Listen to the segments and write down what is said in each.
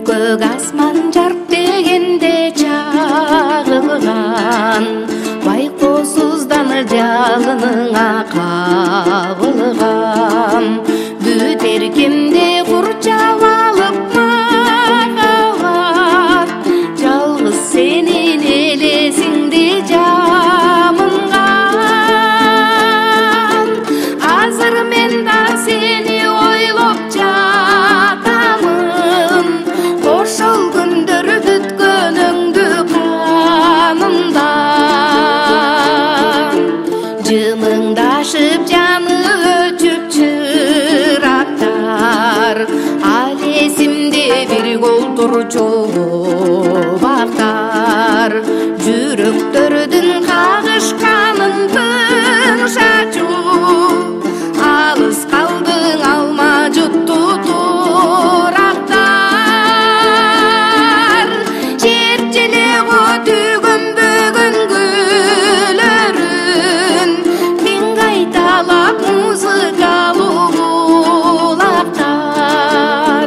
көк асман жарк дегенде чагылган, байкоосуздан жалыныңа кабылгам. Бүт эркимди курчап алып махаббат, жалгыз сенин элесиңди жамынган. Азыр мен да сени ойлоп жатамын, ошол күндөр бүткөнүңдү канымдан. Жымыңдашып жаны өчүп чырактар, ал эсимде бирге олтурчу бактар. Жүрөктөрдүн кагышканын тыңшачу, алыс калдың алма жутту турактар. Чертелего түгөнбөгөн гүлөрүн, мен кайталап музыкалуу булактар.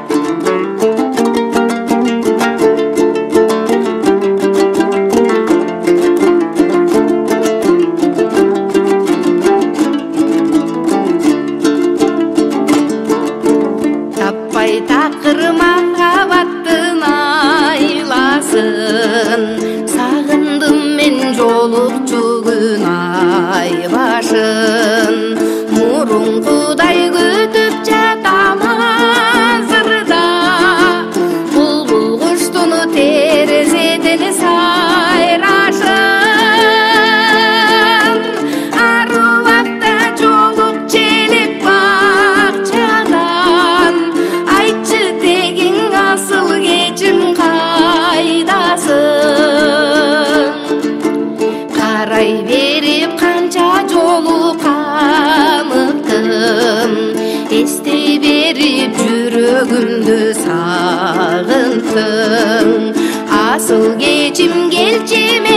Таппай такыр махаббаттын айласын, сагындым мен жолукчу күн ай башын. Мурункудай күтүп жатам азырда, булбул куштун терезеден сайрашын. Арубакта жолук желек бакчадан, айтчы тегиң асыл кечим кайдасың. Карай берип канча жолу камыктым, эстей берип жүрөгүмдү сагынтым. Асыл кечим келчи